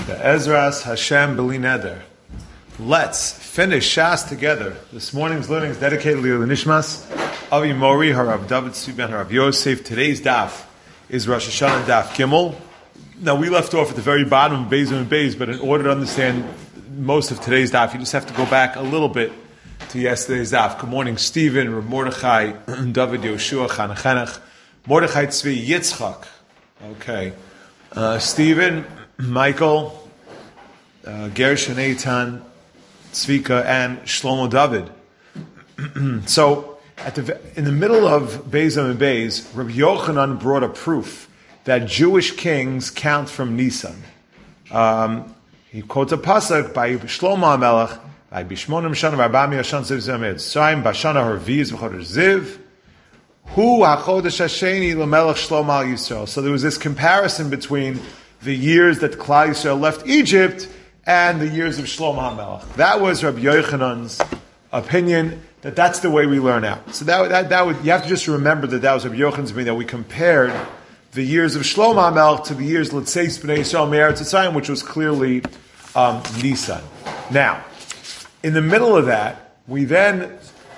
Ezras Hashem B'li Neder. Let's finish Shas together. This morning's learning is dedicated to Nishmas Avi Mori, Harav David Tzvi ben Harav Yosef. Today's daf is Rosh Hashanah daf Gimel. Now we left off at the very bottom of Beis and Beis, but in order to understand most of today's daf, you just have to go back a little bit to yesterday's daf. Good morning, Stephen, Reb Mordechai, David Yoshua, Chanach, Mordechai Tzvi, Yitzchak. Okay. Stephen, Michael, Gershon Eitan, Tzvika, and Shlomo David. So, in the middle of Beis and Beis, Rabbi Yochanan brought a proof that Jewish kings count from Nisan. He quotes a pasuk by Shlomo HaMelech, by Bishmonim Shana Rabami Hashan Ziv Zamed Saim Bashana Harviz V'chodesh Ziv Hu HaChodesh Hasheni L'Melech Shlomo Al Yisrael. So there was this comparison between the years that Klal Yisrael left Egypt and the years of Shlomo HaMelech. That was Rabbi Yochanan's opinion, that's the way we learn out. So that would, you have to just remember that was Rabbi Yochanan's opinion, that we compared the years of Shlomo HaMelech to the years, let's say, Bnei Yisrael Me'eretz Yisrael, which was clearly Nisan. Now, in the middle of that, we then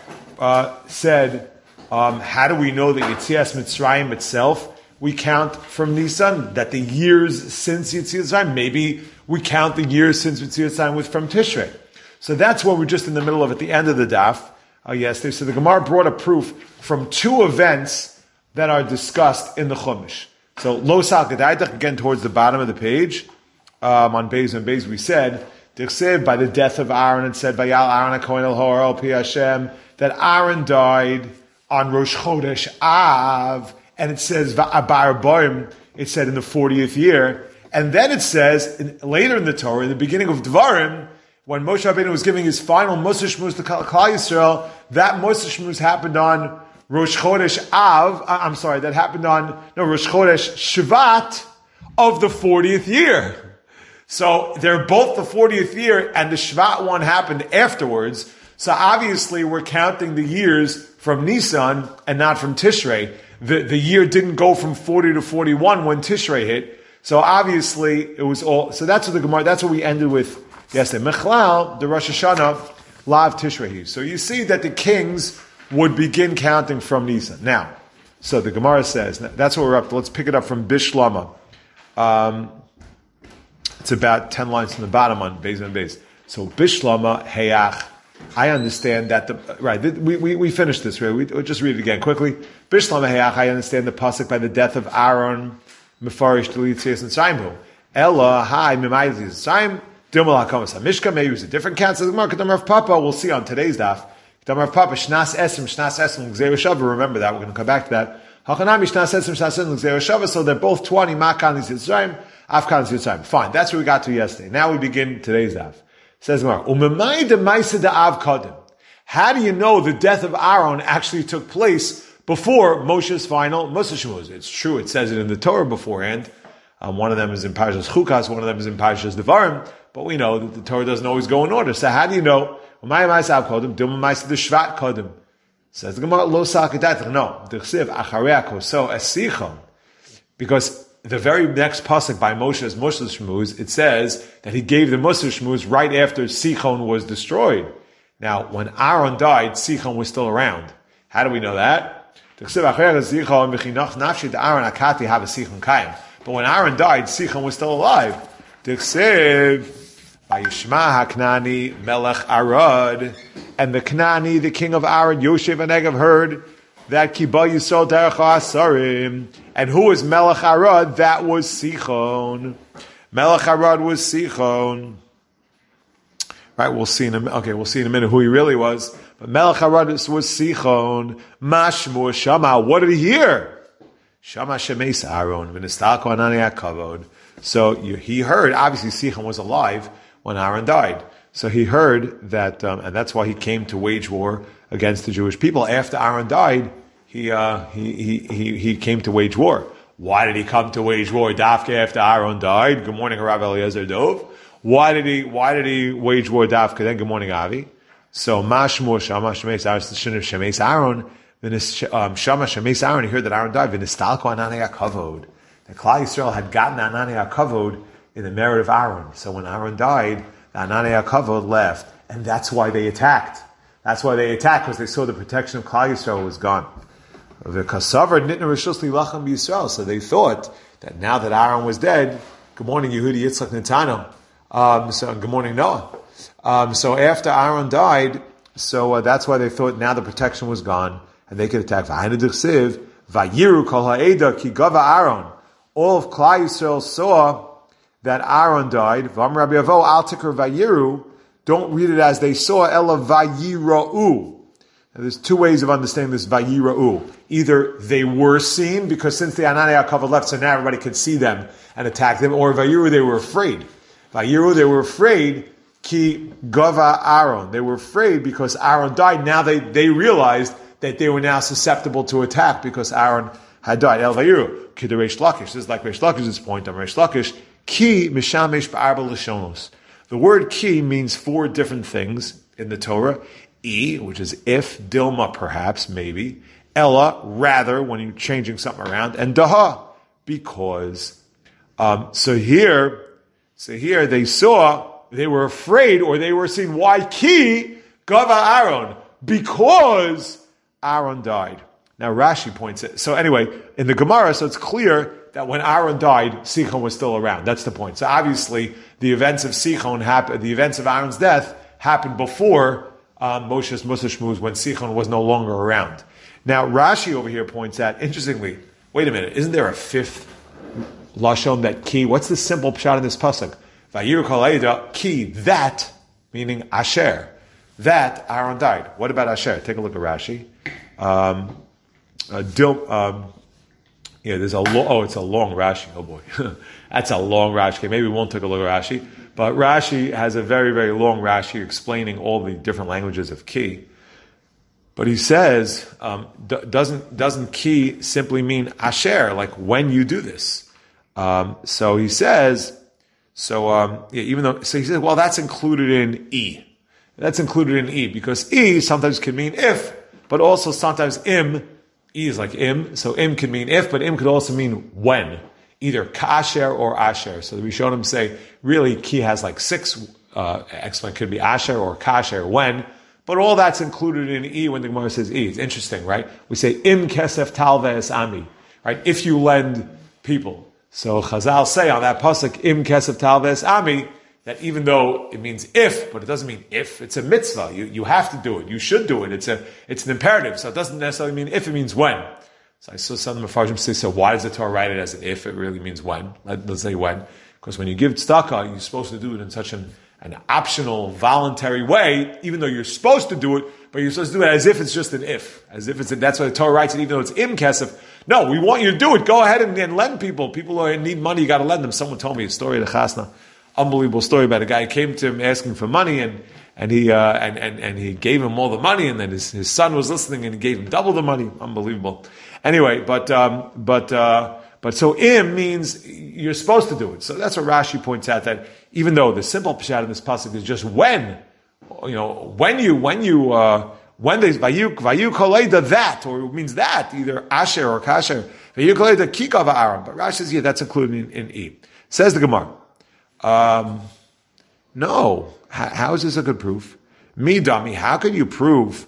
said, how do we know that Yetzias Mitzrayim itself we count from Nisan, that the years since Yetzias Mitzrayim, maybe we count the years since Yetzias Mitzrayim from Tishrei. So that's what we're just in the middle of at the end of the daf yesterday. So the Gemara brought a proof from two events that are discussed in the Chumash. So Lo Sal Gedaitach, again towards the bottom of the page, on Beis and Beis we said, by the death of Aaron, it said, Vayal Aaron HaKohen El Hor El Pi Hashem, that Aaron died on Rosh Chodesh Av, and it says, Va'abar Boim, it said in the 40th year. And then it says, later in the Torah, in the beginning of Dvarim, when Moshe Rabbeinu was giving his final Mussar Shmuz to Klal Yisrael, that Mussar Shmuz happened on Rosh Chodesh Av, Rosh Chodesh Shvat of the 40th year. So they're both the 40th year, and the Shvat one happened afterwards. So obviously we're counting the years from Nisan and not from Tishrei. The year didn't go from 40 to 41 when Tishrei hit. So obviously it was all, so that's what the Gemara, that's what we ended with yesterday. Mechlal, the Rosh Hashanah, Lav Tishrei. So you see that the kings would begin counting from Nisan. Now, so the Gemara says, that's what we're up to. Let's pick it up from Bishlama. It's about 10 lines from the bottom on Beis and Beis. So Bishlama, Hayach, I understand that we finished this. Right? We'll just read it again quickly. Bishlam Hayach, I understand the pasuk by the death of Aaron, Mefarish Delitzias and Saimhu. Ella Hai Mimayzi Saim Dimel Hakamas Hamishka. Maybe it was a different count. So the Gemara Kedamar of Papa. We'll see on today's daf. Kedamar of Papa Shnas Esrim Gzeir Shava. Remember that. We're going to come back to that. Hachanami Shnas Esrim Gzeir Shava. So they're both 20 Makan Yitzrayim, Afkan Yitzrayim. Fine. That's what we got to yesterday. Now we begin today's daf. Says Gemara, how do you know the death of Aaron actually took place before Moshe's final Mussar Shmuz? It's true, it says it in the Torah beforehand. One of them is in Parshas Chukas, one of them is in Parshas Devarim, but we know that the Torah doesn't always go in order. So how do you know? Says the Gemara, no, because the very next pasuk by Moshe's Mussar Shmuz, it says that he gave the Mussar Shmuz right after Sichon was destroyed. Now, when Aaron died, Sichon was still around. How do we know that? But when Aaron died, Sichon was still alive. And the Knani, the king of Aaron, Yoshev and Negev, heard that Kiba Yisrael Derech HaAsarim. And who was Melech Arad? That was Sichon. Melech Arad was Sichon. Right, we'll see in a minute who he really was. But Melech Arad was Sichon. Mashmur Shama. What did he hear? Shama Shemes Aaron. V'nistalko Anani HaKavod. So he heard, obviously Sichon was alive when Aaron died. So he heard that, and that's why he came to wage war against the Jewish people. After Aaron died, he came to wage war. Why did he come to wage war? Dafke after Aaron died. Good morning, Rav Eliezer Dov. Why did he wage war Dafke then? Good morning, Avi. So Mashmur Shama Shemes Aaron. Then Shama Shemes Aaron. He heard that Aaron died. V'nistalko Anani HaKavod. The Klal Yisrael had gotten Anani HaKavod in the merit of Aaron. So when Aaron died, the Ananei HaKavod left, and that's why they attacked. That's why they attacked, because they saw the protection of Klal Yisrael was gone. So they thought that now that Aaron was dead, good morning Yehudi Yitzchak Netano, so good morning Noah. So after Aaron died, so that's why they thought now the protection was gone, and they could attack. Vayiru kol ha'eda ki gava Aaron. All of Klal Yisrael saw that Aaron died. Vam Rabbi Avo al tikar vayiru. Don't read it as they saw. Ela vayira'u. There's two ways of understanding this vayira'u. Either they were seen, because since the Ananei HaKavod left, so now everybody could see them and attack them, or vayiru, they were afraid. Vayiru, they were afraid, ki gava Aaron. They were afraid because Aaron died. Now they realized that they were now susceptible to attack because Aaron had died. El vayiru, ki the Reish Lakish. This is like Reish Lakish's point on Reish Lakish. Ki mishamesh ba'arba l'shonos. The word ki means four different things in the Torah. Which is if, Dilma perhaps, maybe, Ella, rather, when you're changing something around, and Daha, because. So here they were afraid, or they were seeing why Ki, Gava Aaron, because Aaron died. Now Rashi points it. So anyway, in the Gemara, so it's clear that when Aaron died, Sichon was still around. That's the point. So obviously, the events of Sichon happened, the events of Aaron's death happened before Moshe's Musa Shmuz, when Sichon was no longer around. Now, Rashi over here points out, interestingly, wait a minute, isn't there a fifth Lashon that ki? What's the simple pshat in this pasuk? Vayiru kol ha'eda ki, that, meaning Asher. That Aaron died. What about Asher? Take a look at Rashi. There's it's a long Rashi. Oh boy. That's a long Rashi. Okay, maybe we won't take a look at Rashi. But Rashi has a very, very long Rashi explaining all the different languages of ki. But he says, doesn't ki simply mean asher, like when you do this? So he says, so he says, well, that's included in E. That's included in E, because E sometimes can mean if, but also sometimes im. E is like im, so im can mean if, but im could also mean when. Either kasher or asher. So the Rishonim say, really, ki has like six explanations. Could be asher or kasher, when. But all that's included in E when the Gemara says E. It's interesting, right? We say, im kesef talves ami. Right? If you lend people. So Chazal say on that pasuk, im kesef talves ami, that even though it means if, but it doesn't mean if, it's a mitzvah. You have to do it. You should do it. It's an imperative. So it doesn't necessarily mean if, it means when. So I saw some of the Mefarshim say, so why does the Torah write it as an if? It really means when. Let's say when. Because when you give tzedakah, you're supposed to do it in such an optional, voluntary way, even though you're supposed to do it, but you're supposed to do it as if it's just an if. As if that's why the Torah writes it, even though it's im kesef. No, we want you to do it. Go ahead and lend people. People who need money, you got to lend them. Someone told me a story at a chasna. Unbelievable story about a guy who came to him asking for money, and he gave him all the money, and then his son was listening, and he gave him double the money. Unbelievable. Anyway, but so im means you're supposed to do it. So that's what Rashi points out, that even though the simple pshat in this pasuk is just when they vayu koleda that, or it means that either asher or kasher vayu koleda kikava Aaron. But Rashi says that's included in E. Says the Gemara. No. How is this a good proof? Me, dummy, how can you prove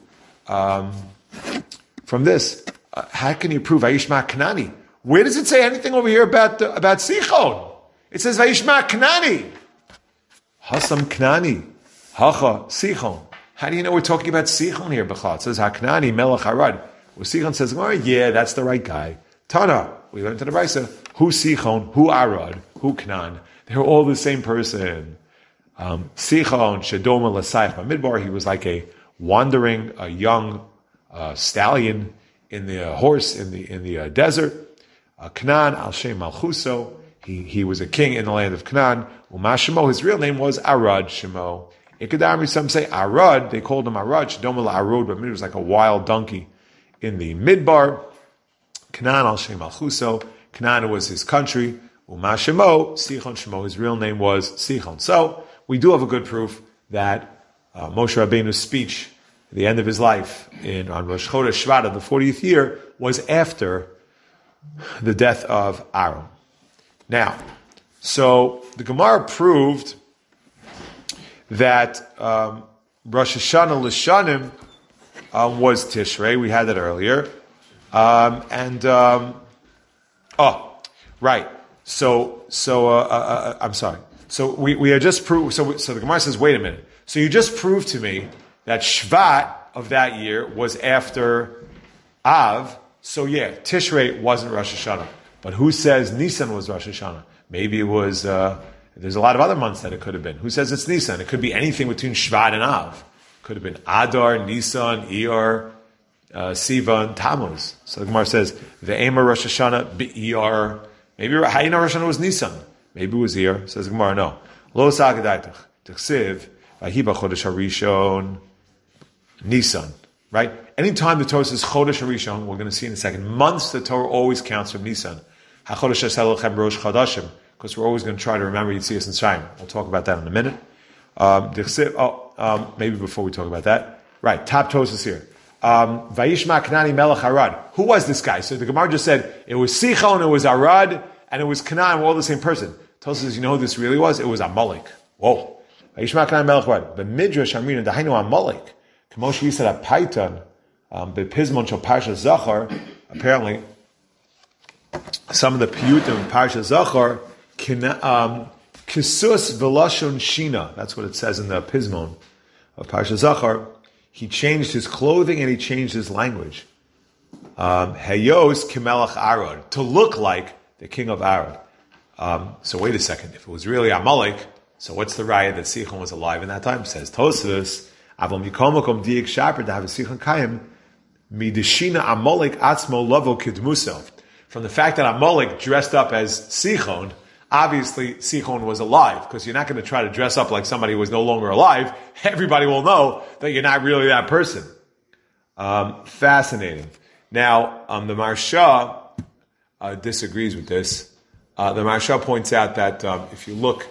from this? How can you prove Vayishma Knani? Where does it say anything over here about Sichon? It says Vayishma Knani. Hasam Knani. Hacha Sichon. How do you know we're talking about Sichon here, B'chal? It says Haknani Melech Harad. Well, Sichon says, oh, yeah, that's the right guy. Tana, we learned in the Brisa, who Sichon, who Arad, who Knan. They're all the same person. Sichon, Shedoma, Lasayach, Midbar, he was like a young stallion in the horse in the desert. Knan, Al Shem Malchuso, he was a king in the land of Knan. Umashimo, his real name was Arad Shemo. Ikadami, some say Arad, they called him Arad, Shedoma Arod, but it was like a wild donkey in the Midbar. Knan, Al Shem Malchuso, Knan was his country. Umashimo, Sichon Shemo, his real name was Sichon. So, we do have a good proof that Moshe Rabbeinu's speech at the end of his life on Rosh Chodesh Shvat of the 40th year was after the death of Aaron. Now, So the Gemara proved that Rosh Hashanah L'Shanim was Tishrei. We had that earlier. Right. So I'm sorry. So we had just proved. So the Gemara says, wait a minute. So you just proved to me that Shvat of that year was after Av. So yeah, Tishrei wasn't Rosh Hashanah. But who says Nisan was Rosh Hashanah? Maybe it was. There's a lot of other months that it could have been. Who says it's Nisan? It could be anything between Shvat and Av. Could have been Adar, Nisan, Iyar, Sivan, Tammuz. So the Gemara says Ve'ema Rosh Hashanah Be'iyar. Maybe how you know Rosh Hashanah was Nisan? Maybe it was Iyar. Says the Gemara, no. Lo Sagadaitach T'chsiv Vahiba Chodesh Harishon Nisan. Right? Anytime the Torah says Chodesh Harishon, we're going to see in a second. Months the Torah always counts from Nisan. HaChodesh Haselochem Rosh Chodashim. Because we're always going to try to remember Yitzias and Mitzrayim. We'll talk about that in a minute. Maybe before we talk about that. Right, top Tosas here. Vayishma Kanani Melech Arad. Who was this guy? So the Gemara just said, it was Sichon, it was Arad, and it was Canaan, we're all the same person. Tosas says, you know who this really was? It was Amalek. Whoa. Vayishma Kanani Melech Arad. But Midrash Amrina, Dahainu Amalek. Kamosh Yisad Apaitan, Bepizmon Shal Parsha Zachar, apparently, some of the Piyutim in Parsha Zachar, Kisus Velashon Shina. That's what it says in the Pismon of Parsha Zachar. He changed his clothing and he changed his language. Hayos Kimelach Arad, to look like the king of Arad. So wait a second. If it was really Amalek, so what's the raya that Sichon was alive in that time? Says Tosfos, Avam Yikomokom Diik Shaper to have a Sichon Kayim Midishina Amalek Atzmo Lovo Kidmuso. From the fact that Amalek dressed up as Sichon, obviously, Sichon was alive, because you're not going to try to dress up like somebody who was no longer alive. Everybody will know that you're not really that person. Fascinating. Now, the Maharsha disagrees with this. The Maharsha points out that if you look...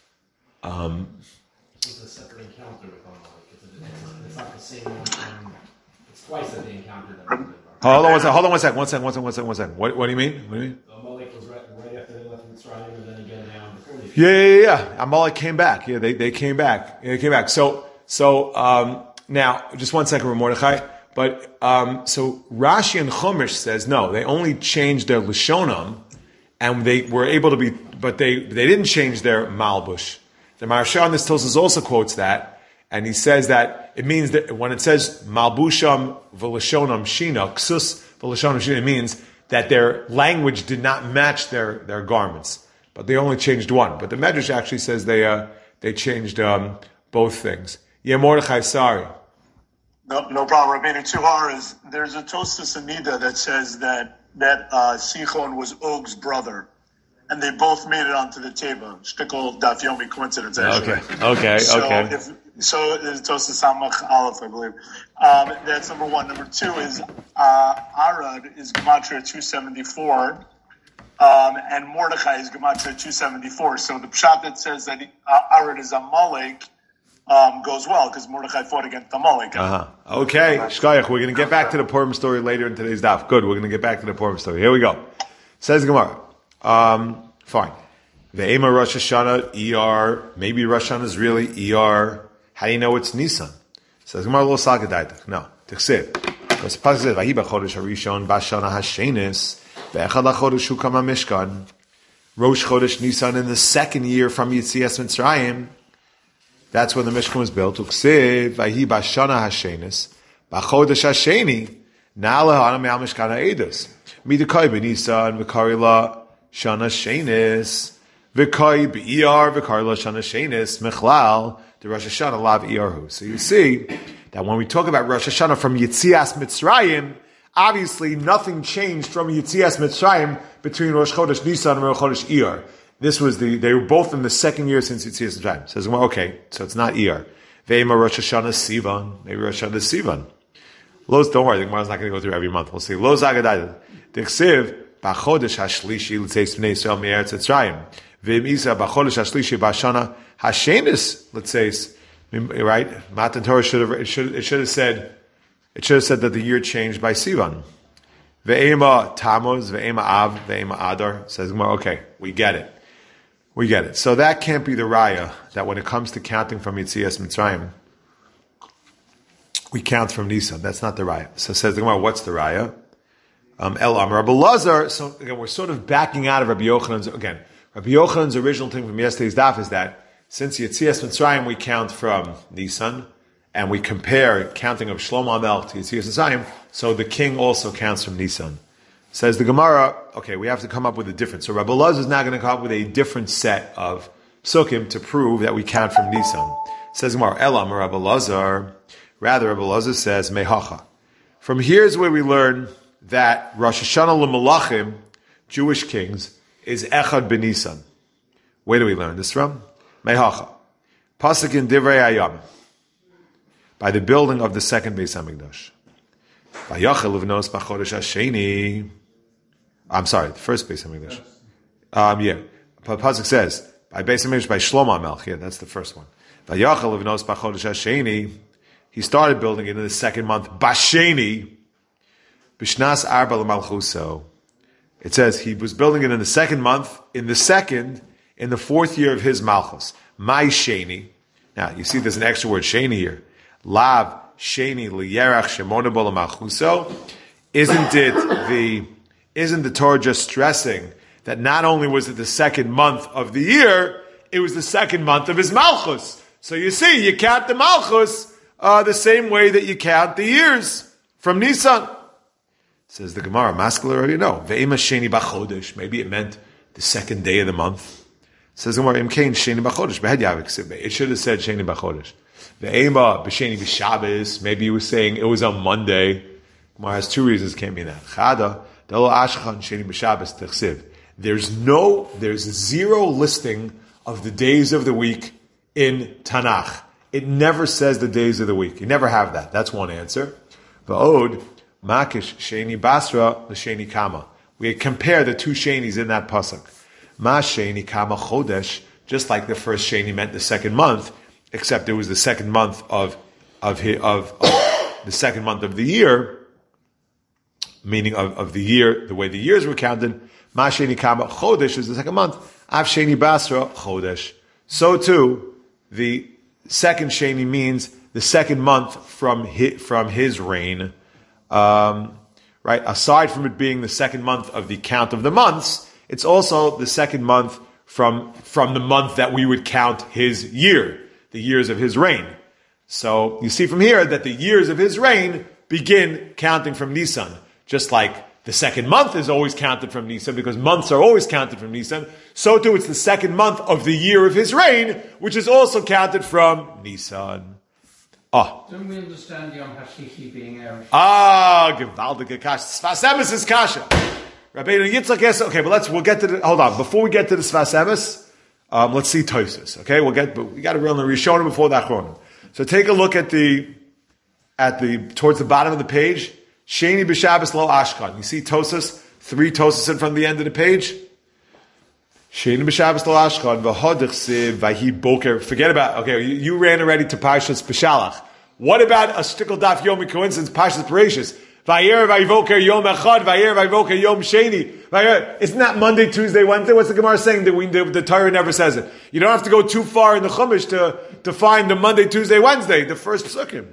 It's a separate encounter with Amalek. It's not the same one. It's twice that they encountered them. Hold on one second. What do you mean? Amalek was right after they left Mitzrayim, and then again now before they... Yeah. Amalek came back. Yeah, they came back. Yeah, they came back. So now, just 1 second, Mordechai. But, so Rashi and Chumash says, no, they only changed their Lashonam, and they were able to be, but they didn't change their Malbush. The Maharsha on this Tosfos also quotes that, and he says that it means that when it says Malbusham v'Lashonam Shina, Ksus v'Lashonam Shina, it means that their language did not match their garments, but they only changed one. But the Medrash actually says they changed both things. Yeah, Mordechai, sorry. No problem. Rabbeinu Tuhar is there's a Tosfos Anida that says that Sichon was Og's brother, and they both made it onto the table. Shtickle Daf Yomi coincidence, actually. Okay. So there's Tosfos Samach Aleph, I believe. That's number one. Number two is Arad is Gematria 274, and Mordechai is Gematria 274. So the pshat that says that Arad is Amalek goes well, because Mordechai fought against Amalek. Okay, Shkayach, we're going to get back to the Purim story later in today's daf. Good, we're going to get back to the Purim story. Here we go. Says Gemara. Fine. The Ema Rosh Hashanah, ER, maybe Rosh Hashanah is really ER. How do you know it's Nisan? Says Gemara, lo sagadaitach. No. Tichsev. Because Pasuk says, Vahi b'chodesh harishon b'shana hashenis ve'echad ha'chodesh hu kama mishkan. Rosh Chodesh Nisan in the second year from Yitzias Mitzrayim. That's when the Mishkan was built. Uksiv vahi b'shana hashenis b'chodesh hasheni na'alehana me'al mishkan ha'edus. Midakai b'Nisan v'karila shana shenis v'kai b'iyar v'karila shana shenis mechlal the Rosh Hashanah lav iyarhu. So you see that when we talk about Rosh Hashanah from Yitzias Mitzrayim, obviously nothing changed from Yitzias Mitzrayim between Rosh Chodesh Nisan and Rosh Chodesh Iyar. They were both in the second year since Yitzias Mitzrayim. Says, well, okay, so it's not Iyar. Ve'ema Rosh Hashanah Sivan. Maybe Rosh Hashanah Sivan. Don't worry, the Gemara's not going to go through every month. We'll see. Lo zagadayda. Dichsiv b'chodesh hashlishi l'tzeis b'nei Yisrael mi'eretz Mitzrayim. V'im isa b'chodesh hashlishi b'ashana hashenis l'tzeis. Right? Matan Torah should have said that the year changed by Sivan. Ve'ema Tammuz, ve'ema Av, ve'ema Adar. Says Gemara, okay, we get it. We get it. So that can't be the raya, that when it comes to counting from Yetzias Mitzrayim, we count from Nisan. That's not the raya. So says the Gemara, what's the raya? El Amar Rabbi Lazar. So again, we're sort of backing out of Rabbi Yochanan's. Again, Rabbi Yochanan's original thing from yesterday's daf is that since Yetzias Mitzrayim we count from Nisan, and we compare counting of Shlomo HaMelech to Yetzias Mitzrayim, so the king also counts from Nisan. Says the Gemara, okay, we have to come up with a different. So Rabbi Lazar is now going to come up with a different set of psukim to prove that we count from Nisan. Says the Gemara, El Amar Rabbi Lazar. Rather, Rabbi Lazar says, Mehacha. From here is where we learn that Rosh Hashanah l'Malachim, Jewish kings, is Echad b'Nisan. Where do we learn this from? Mehacha. Pasuk in Divrei Hayam. By the building of the second Beis HaMikdash. Vayachel livnos b'chodesh hasheni. I'm sorry, the first Beis HaMikdash. Yeah. Pasuk says, by Beis HaMikdash, by Shlomo HaMelech. Yeah, that's the first one. Vayachel livnos b'chodesh hasheni. He started building it in the second month. Basheni. Bishnas Arba L'Malchuso. It says he was building it in the second month, in the fourth year of his Malchus. My Sheni. Now, you see there's an extra word, Sheni here. Lav Sheni L'Yerach Shemona Bo L'Malchuso. Isn't the Torah just stressing that not only was it the second month of the year, it was the second month of his Malchus. So you see, you count the Malchus the same way that you count the years from Nisan. Says the Gemara, Maskell already know. Ve'ema sheni b'chodesh. Maybe it meant the second day of the month. Says the Gemara, Im kein sheni b'chodesh. Behed yavik sibbe. It should have said sheni b'chodesh. Ve'ema b'sheni b'shabbos. Maybe he was saying it was on Monday. Gemara has two reasons it can't be that. Chada, delo ashchan sheni b'shabbos t'chsiv. There's zero listing of the days of the week in Tanakh. It never says the days of the week. You never have that. That's one answer. Va'od, Makish Sheni Basra l'Sheni Kama. We compare the two Shenis in that pasuk. Ma Sheni Kama Chodesh, just like the first Sheni meant the second month, except it was the second month of the second month of the year, meaning of the year, the way the years were counted. Ma Sheni Kama Chodesh is the second month. Av Sheni Basra Chodesh. So too, the second Sheni means the second month from his reign. Right? Aside from it being the second month of the count of the months, it's also the second month from the month that we would count his year, the years of his reign. So you see from here that the years of his reign begin counting from Nisan, just like the second month is always counted from Nisan because months are always counted from Nisan. So too, it's the second month of the year of his reign, which is also counted from Nisan. Don't we understand Yom HaShishi being Erev? Gewaldige Kasha. Sfas Emes is Kasha. Rabbeinu Yitzchak, yes, okay, but we'll get to hold on. Before we get to the Sfas Emes, let's see Tosfos, okay? But we got to run the Rishonim before the Achronim. So take a look towards the bottom of the page, Sheni B'Shabbos Lo Ashkan. You see Tosfos, 3 Tosfos in front of the end of the page? Sheni B'Shabbos Lo Ashkan, V'hodich Siv, V'hi Boker. Forget about, okay, you ran already to Parshas B'Shalach. What about a shtickle daf yomi coincidence, Parshas Bereshis? Vayer Vayvoker Yom Echad, Vayer Vayvoker Yom Sheni. Isn't that Monday, Tuesday, Wednesday? What's the Gemara saying? The Torah never says it. You don't have to go too far in the Chumash to find the Monday, Tuesday, Wednesday, the first psukim.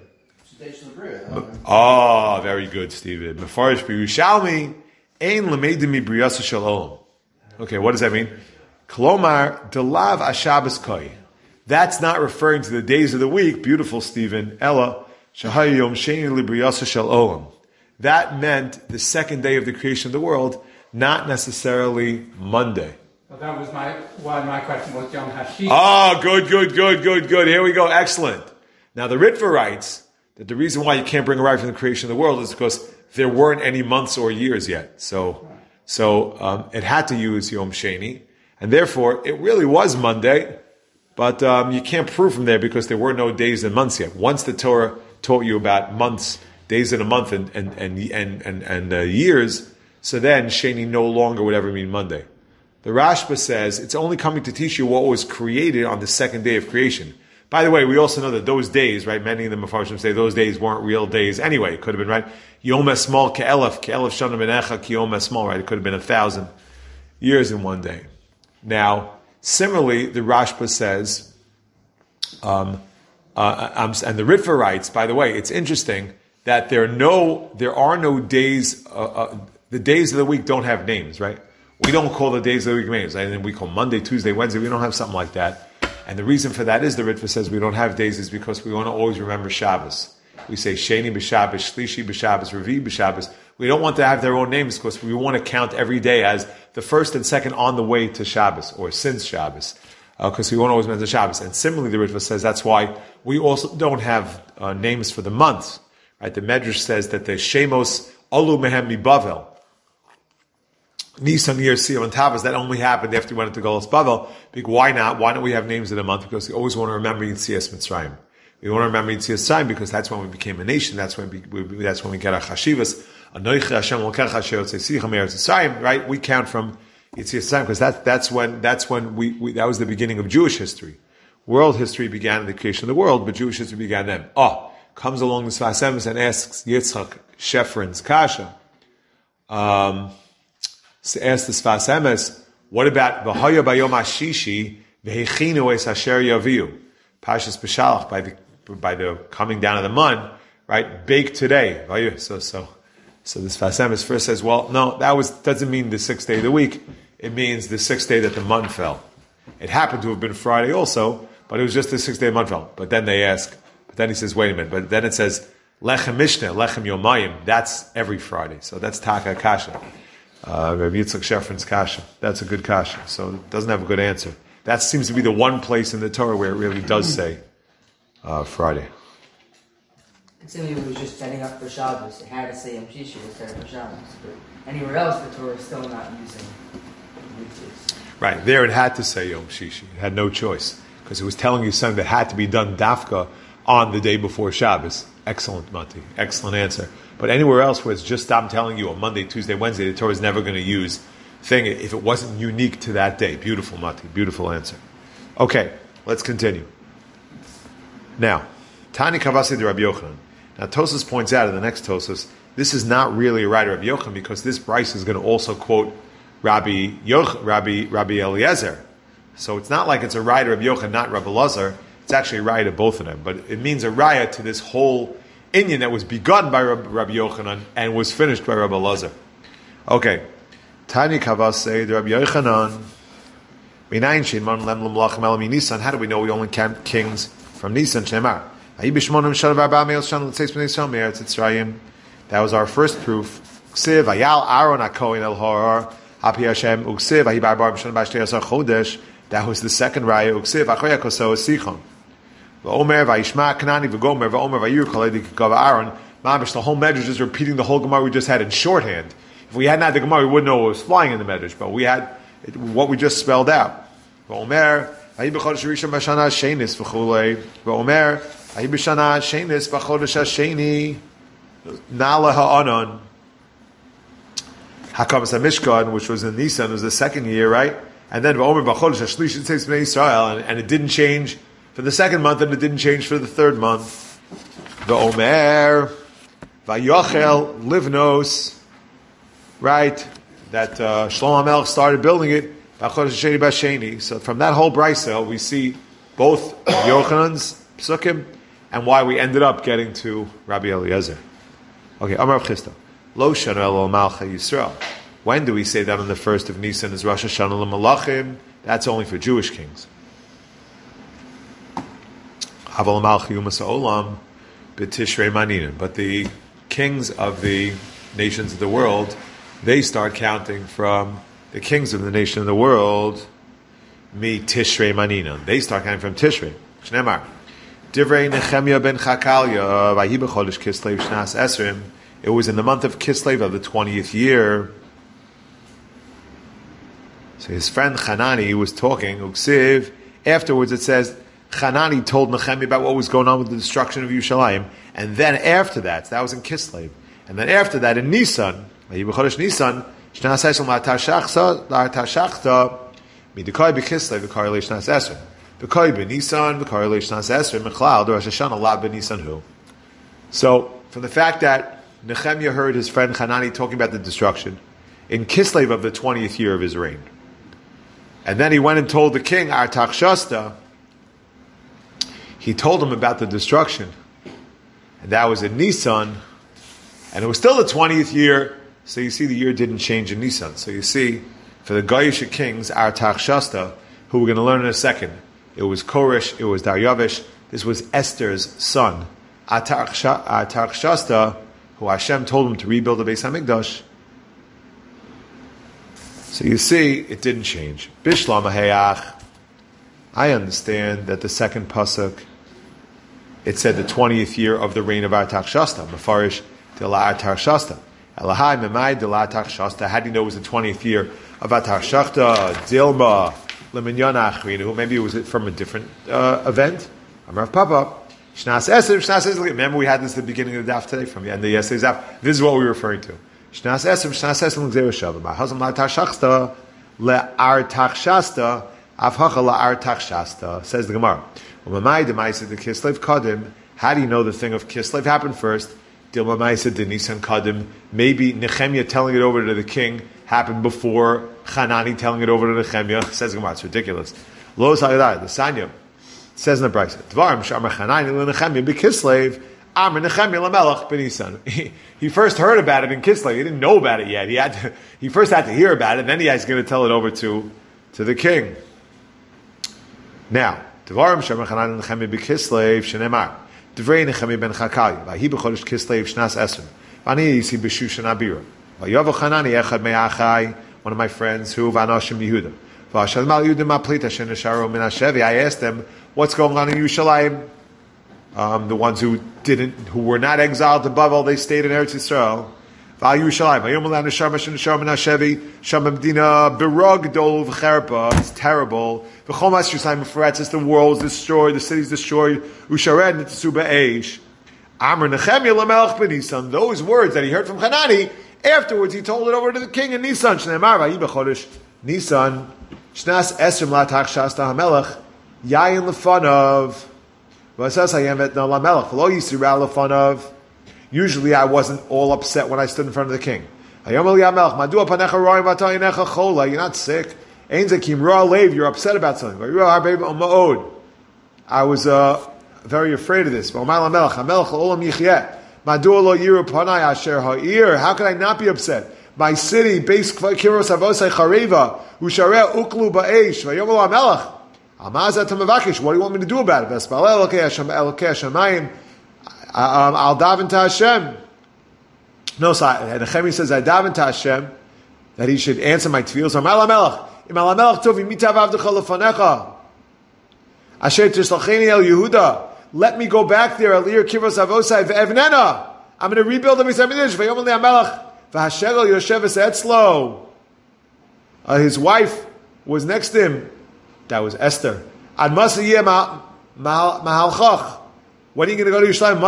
Oh, very good, Stephen. Mefarish B'Yushalmi, Ein Lemeidim Mibriyasa Shalom. Okay, what does that mean? Kolomar Delav Ashabas Koi. That's not referring to the days of the week. Beautiful, Stephen. Ella Shahayom Sheni Libriyasa Shalom. That meant the second day of the creation of the world, not necessarily Monday. Well, that was why my question was Yom HaShishi. Oh, good. Here we go. Excellent. Now the Ritva writes that the reason why you can't bring a right from the creation of the world is because there weren't any months or years yet. So it had to use Yom Sheni, and therefore it really was Monday. But you can't prove from there because there were no days and months yet. Once the Torah taught you about months, days in a month, and years, so then Sheni no longer would ever mean Monday. The Rashba says it's only coming to teach you what was created on the second day of creation. By the way, we also know that those days, right? Many of the Mefarshim say those days weren't real days anyway. It could have been, right? Yom Esmal ke'elef shana benecha ki Yom Esmal, right? It could have been 1,000 years in one day. Now, Similarly, the Rashba says, and the Ritva writes, by the way, it's interesting that there are no days, the days of the week don't have names, right? We don't call the days of the week names. And then we call Monday, Tuesday, Wednesday. We don't have something like that. And the reason for that is the Ritva says we don't have days is because we want to always remember Shabbos. We say Sheni b'Shabbos, Shlishi b'Shabbos, Revi b'Shabbos. We don't want to have their own names because we want to count every day as the first and second on the way to Shabbos or since Shabbos. Because we want to always mention Shabbos. And similarly, the Ritva says that's why we also don't have names for the months. Right? The Medrash says that the Shemos Alu Mehem Bavel, Nisan, Iyar, Siv, and Tammuz, that only happened after we went into Golos Bavel. Why not? Why don't we have names in a month? Because we always want to remember Yitzias Mitzrayim. We want to remember Yitzias Mitzrayim because that's when we became a nation. That's when we get our chashivas. Anoichi Hashem Elokecha Asher Yotzei Sicha Me'eretz Mitzrayim. Right? We count from Yitzias Mitzrayim because that's when that was the beginning of Jewish history. World history began in the creation of the world, but Jewish history began then. Comes along the Sfas Emes and asks Yitzchak Shefrin's kasha. Ask the Sfas Emes, what about V'haya Bayom HaShishi V'hechinu Es Asher Yaviu? Pashas B'Shalach, by the coming down of the mun, right? Bake today. So the Sfas Emes first says, well, no, doesn't mean the sixth day of the week. It means the sixth day that the mun fell. It happened to have been Friday also, but it was just the sixth day the mun fell. But then he says, wait a minute. But then it says, Lechem Mishneh, Lechem Yomayim. That's every Friday. So that's Taka Kasha. Rabbi Yitzchak Shefrin's kasha. That's a good kasha. So it doesn't have a good answer. That seems to be the one place in the Torah where it really does say Friday. Considering it was just setting up for Shabbos, it had to say Yom Shishi was setting up for Shabbos. But anywhere else, the Torah is still not using weekdays. Right. There it had to say Yom Shishi. It had no choice. Because it was telling you something that had to be done dafka on the day before Shabbos. Excellent, Mati. Excellent answer. But anywhere else where it's just I'm telling you on Monday, Tuesday, Wednesday, the Torah is never going to use thing if it wasn't unique to that day. Beautiful, Mati. Beautiful answer. Okay, let's continue. Now, Tani Kavasi de Rabbi Yochanan. Now, Tosas points out in the next Tosas, this is not really a right of Rabbi Yochanan because this Bryce is going to also quote Rabbi Eliezer. So it's not like it's a right of Rabbi Yochanan, not Rabbi Elazar. It's actually a raya to both of them, but it means a raya to this whole inyan that was begun by Rabbi Yochanan and was finished by Rabbi Elazar. Okay. Tani Kavasei, Rabbi Yochanan. How do we know we only count kings from Nisan? That was our first proof. That was the second raya. The whole Medrash is repeating the whole Gemara we just had in shorthand. If we hadn't had the Gemara, we wouldn't know what was flying in the Medrash, but we had what we just spelled out. Mishkan, which was in Nisan, was the second year, right? And then and it didn't change for the second month, and it didn't change for the third month. V'omer v'yochel livnos, right? That Shlomo HaMelech started building it. So from that whole brisa, we see both Yochanan's psukim and why we ended up getting to Rabbi Eliezer. Okay, Amar Rav Chisda. Lo shana elo malcha Yisrael. When do we say that on the first of Nisan is Rosh Hashanah l'malachim? That's only for Jewish kings. But the kings of the nations of the world, they start counting from the kings of the nation of the world, mi Tishrei Maninan. They start counting from Tishrei. Shneimar. Divrei Nehemiah ben Chakalia, Vahi b'chodesh Kislev shnas esrim. It was in the month of Kislev of the 20th year. So his friend Hanani was talking, Uksiv. Afterwards it says, Hanani told Nehemiah about what was going on with the destruction of Yerushalayim. And then after that, so that was in Kislev. And then after that, in Nisan, Vahi b'chodesh Nisan, shnas esrim la'atashachta, midikoi b'Kislev v'kari le'shnas esrim. V'koi b'Nisan, v'kari le'shnas esrim, m'chlal, Rosh Hashanah la b'Nisan hu. So, from the fact that Nehemiah heard his friend Hanani talking about the destruction in Kislev of the 20th year of his reign. And then he went and told the king, Artaxshasta, he told him about the destruction. And that was in Nisan. And it was still the 20th year. So you see the year didn't change in Nisan. So you see, for the Goyish kings, Artaxshasta, who we're going to learn in a second, it was Koresh, it was Daryavish. This was Esther's son. Artaxshasta, who Hashem told him to rebuild the Beis HaMikdash. So you see, it didn't change. Bishlam Hayach. I understand that the second pasuk, it said the 20th year of the reign of Artaxshasta. Mefarish de la Artaxshasta. Elahai memai de la Artaxshasta. How do you know it was the 20th year of Artaxshasta? Dilma leminyan achrinu. Maybe it was from a different event. Amrav Papa. Shnas Eser. Remember we had this at the beginning of the daf today, from the end of yesterday's daf. This is what we were referring to. Shnas Eser l'gzeira shavah. Ma'hazam la'artaxshasta le'artaxshasta avhacha la'artaxshasta. Says the Gemara. Umamai demaisa de Kislev kadim. How do you know the thing of Kislev happened first? Dilmamaisa de Nisan kadim. Maybe Nehemiah telling it over to the king happened before Hanani telling it over to Nehemiah. Says the Gemara. It's ridiculous. Lo sayadai the Sanya. Says in the Brisa, Dvarim Shamar Hanani leNechemiah b'Kislev Amar Nechemiah lamelech b'Nisan. He first heard about it in Kislev. He didn't know about it yet. He first had to hear about it. Then he's going to tell it over to the king. Now, Dvarim Shamar Hanani leNechemiah b'Kislev Shenemar Dvrei Nechemiah ben Chakaliah Vahi b'Chodesh Kislev Shnas Esrim Vani Yisi b'Shushan Abira Vayavo Hanani Echad Me'achai, one of my friends who Vanoshim Yehuda. I asked them, what's going on in Yerushalayim? The ones who were not exiled to Bavel, they stayed in Eretz Yisrael. It's terrible. The world is destroyed, the city is destroyed. Those words that he heard from Hanani, afterwards he told it over to the king in Nisan. Nisan. Shnas Esrim la'Artaxshasta hamelech yayin lefanav v'asas hayem etna lamelech v'lo yisira lefanav. Usually I wasn't all upset when I stood in front of the king. Hayom el yamelech madua panecha roim v'atayinecha chola. You're not sick. Ein zekim ra leiv. You're upset about something. I was very afraid of this. V'omar lamelech hamelech olam yichyeh madua lo yiru panay asher ha'ir. How could I not be upset? My city, base kiros avosai chareva, ushareh uklu ba'esh, vayomel hamelech. Amazat ha'mevakish. What do you want me to do about it? V'espalel elokei hashamayim, I'll daven to Hashem. No, Nehemiah says I daven to Hashem that He should answer my tefillos. Amar lamelech, im al hamelech tov imitav avdecha lefanecha, asher tishlacheni el Yehuda. Let me go back there. Alir kiros avosai ve'evnena. I'm going to rebuild the Beis HaMikdash. Vayomel hamelech. His wife was next to him. That was Esther. When are you going to go to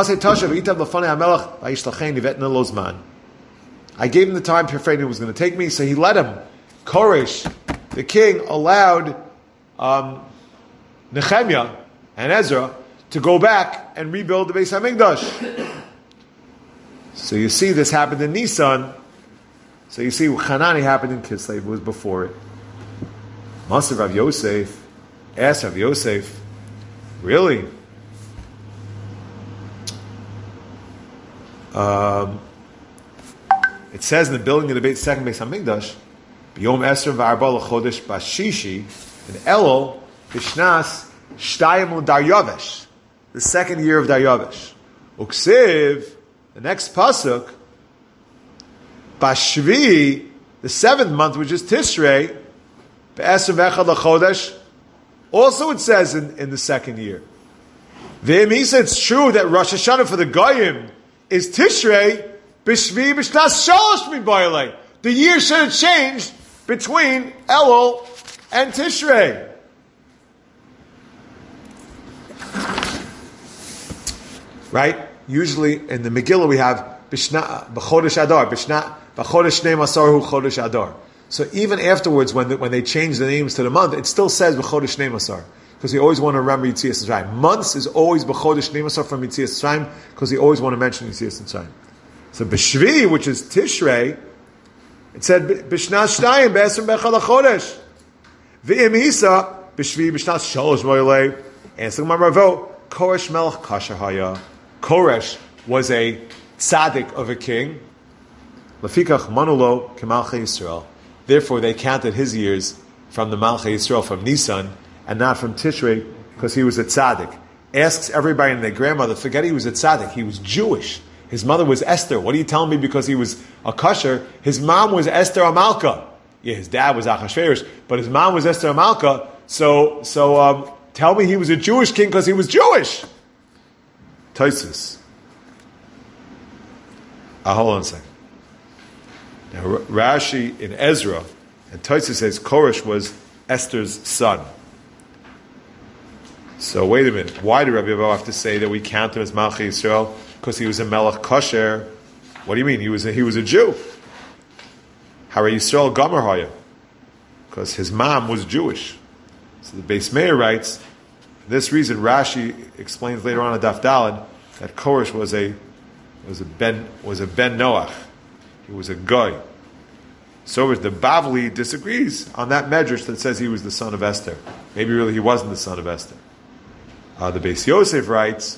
Yerushalayim? I gave him the time afraid it was going to take me, so he let him. Koresh, the king, allowed Nehemiah and Ezra to go back and rebuild the Beis HaMikdash. So you see, this happened in Nisan. So you see, Hanani happened in Kislev. It was before it. Master Rav Yosef asked Rav Yosef, really? It says in the building of the second Beis HaMikdash, B'yom Esr v'arba l'chodesh b'shishi, in Elul, B'shnas Shtayim l'Daryavish, the second year of Daryavish. Uksiv, the next pasuk, Bashvi, the 7th month, which is Tishrei, Be'esr v'echad l'chodesh, also it says in the second year. V'emisa, it's true that Rosh Hashanah for the Goyim is Tishrei, B'shvi b'shnas shalosh mibayalei. The year should have changed between Elul and Tishrei. Right? Usually in the Megillah we have B'chodesh Adar, B'chodesh Shnei Masar Hu Chodesh Adar. So even afterwards, when they change the names to the month, it still says B'chodesh Shnei Masar, because we always want to remember Yitzias Mitzrayim. Months is always B'chodesh Shnei Masar from Yitzias Mitzrayim, because we always want to mention Yitzias Mitzrayim. So B'shvi, which is Tishrei, it said B'shnas Shnayim B'esrim B'echad HaChodesh. V'im Isa b'shvi b'shnas shalosh moilei. Answer the Gemara Ravo. Koresh melech kasher haya. Koresh was a tzaddik of a king. Lefikach manulo kemalchei Yisrael. Therefore, they counted his years from the Malchei Yisrael, from Nisan, and not from Tishrei, because he was a tzaddik. Asks everybody and their grandmother, forget he was a tzaddik, he was Jewish. His mother was Esther. What are you telling me because he was a kosher? His mom was Esther Amalka. Yeah, his dad was Achashverosh, but his mom was Esther Amalka. So tell me he was a Jewish king because he was Jewish. Tosfos. Hold on a second. Now Rashi in Ezra, and Tosfos says Koresh was Esther's son. So wait a minute. Why did Rabbi Avo have to say that we count him as Malchei Yisrael? Because he was a Melech Kosher. What do you mean? He was a Jew. Hara Yisrael Gomer Haya. Because his mom was Jewish. So the Beis Meir writes, for this reason, Rashi explains later on in Daf Daled that Koresh was a Ben Noach. He was a guy. So the Bavli disagrees on that medrash that says he was the son of Esther. Maybe really he wasn't the son of Esther. The Beis Yosef writes,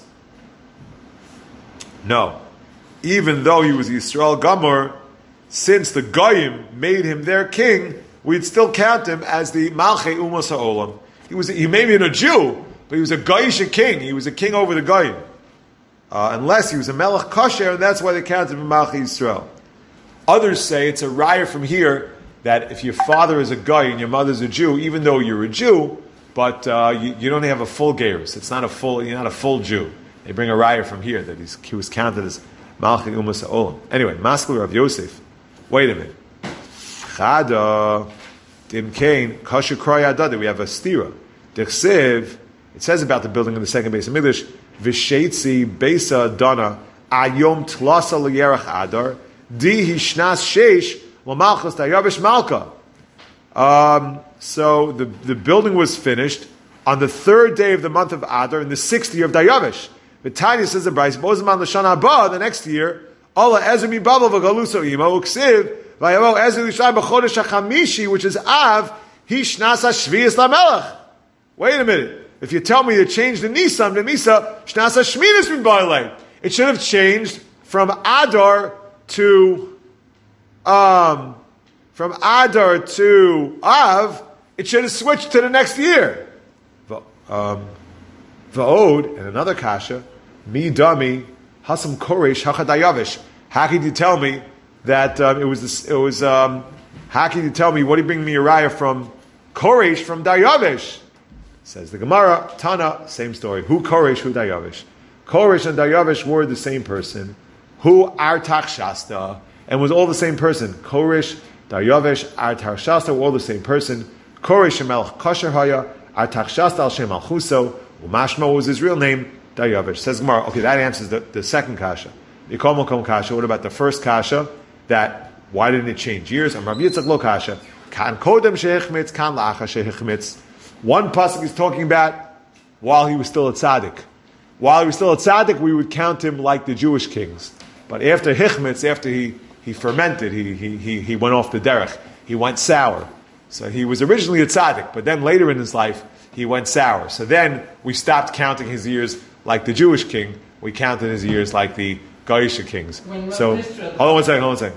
no. Even though he was Yisrael Gomer, since the Goyim made him their king, we'd still count him as the Malchei Umas HaOlam. He may be a Jew, but he was a Goyish king. He was a king over the Goyim. Unless he was a Melech Kosher, and that's why they counted him Malchei Yisrael. Others say it's a raya from here that if your father is a guy and your mother's a Jew, even though you're a Jew, but you don't have a full gerus. You're not a full Jew. They bring a raya from here that he was counted as Malchei Umas HaOlam. Anyway, Maskil Rav Yosef. Wait a minute. Chada Dim Kain Kasher Kroy Adada. We have a stira. Dechsev. It says about the building of the second base of English. Vishetzi Beisa Dana Ayom Tlasa L'Yerach Adar Di Hishnas Sheish L'Malchus Dayavish Malka. So the building was finished on the third day of the month of Adar in the 6th year of Dayavish. Tanya says the Bryce Bozeman Lashana Haba the next year. Allah Ezra mi Babel v'Galuso Imo Uksiv v'Yavo Ezra Lishai b'Chodesh HaChamishi, which is Av Hishnas HaShviyas LaMelech. Wait a minute. If you tell me you changed the Nisan to Misa, Shnas HaShminas min Ba'alei. It should have changed from Adar to Av. It should have switched to the next year. Va'od, and another kasha, Mi Dami Hasam Koresh Hachadayavish. How could you tell me that how could you tell me, what do you bring me a raya from Koresh from Dayavish? Says the Gemara, Tana, same story. Who Koresh, who Dayavish? Koresh and Dayavish were the same person. Who Artach Shasta, and was all the same person. Koresh, Dayavish, Artach Shasta were all the same person. Koresh Melech Kosher Haya, Artach Shasta al Shem Malchuso, Umashma was his real name, Dayavish. Says Gemara, okay, that answers the second kasha. Yikom kasha. What about the first kasha? That why didn't it change years? Rav Yitzchak lo kasha. Kan kodem sheichmitz, kan la'acha sheichmitz. One pasuk is talking about while he was still a tzaddik. While he was still a tzaddik, we would count him like the Jewish kings. But after hichmitz, after he fermented, he went off the derech. He went sour. So he was originally a tzaddik, but then later in his life, he went sour. So then we stopped counting his years like the Jewish king. We counted his years like the Goyish kings. So, hold on one second.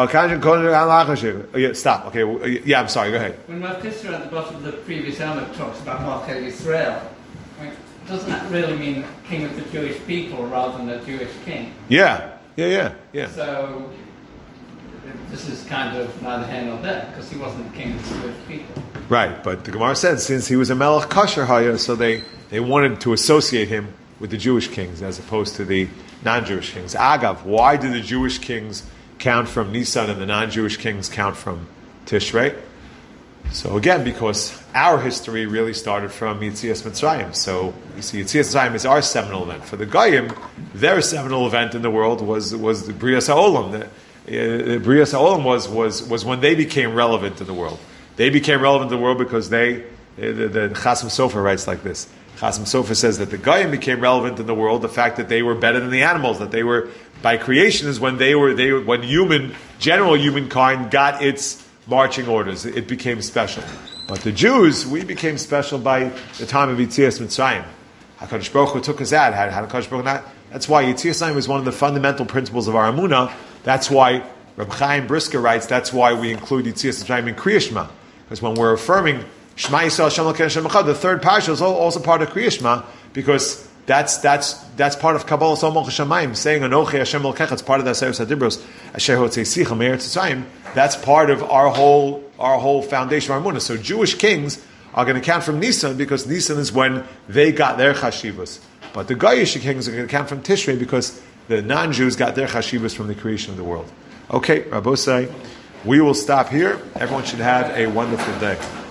Stop. Okay, yeah, I'm sorry, go ahead. When Rav Tisra at the bottom of the previous element talks about Malchei Yisrael, doesn't that really mean king of the Jewish people rather than a Jewish king? Yeah. So, this is kind of neither here nor there, because he wasn't the king of the Jewish people. Right, but the Gemara said since he was a Melech Kosher Haya, so they wanted to associate him with the Jewish kings as opposed to the non-Jewish kings. Agav, why do the Jewish kings count from Nisan and the non-Jewish kings count from Tishrei? So again, because our history really started from Yetzias Mitzrayim. So you see, Yetzias Mitzrayim is our seminal event. For the Goyim, their seminal event in the world was the Brias HaOlam. The Brias HaOlam was when they became relevant in the world. They became relevant in the world because the Chasam Sofer writes like this. Chasam Sofer says that the Goyim became relevant in the world, the fact that they were better than the animals, that they were, by creation is when general humankind got its marching orders. It became special. But the Jews, we became special by the time of Yetzias Mitzrayim. HaKadosh Baruch Hu took us out. Had HaKadosh Baruch Hu not? That's why Yetzias Mitzrayim is one of the fundamental principles of our Amunah. That's why Reb Chaim Brisker writes, that's why we include Yetzias Mitzrayim in Kriya Shema. Because when we're affirming Shema Yisrael Hashem Elokeinu Hashem Echad, the third parsha is also part of Kriya Shema, because that's part of Kabbalah Somach Shamayim, saying Anochi Hashem Elokecha. It's part of the Aseret Sadibros Asher Hotzei Me'eretz Mitzrayim. That's part of our whole foundation of our Amunah. So Jewish kings are going to count from Nisan, because Nisan is when they got their chashivas. But the Goyish kings are going to count from Tishrei, because the non-Jews got their chashivas from the creation of the world. Okay, Rabbosai, we will stop here. Everyone should have a wonderful day.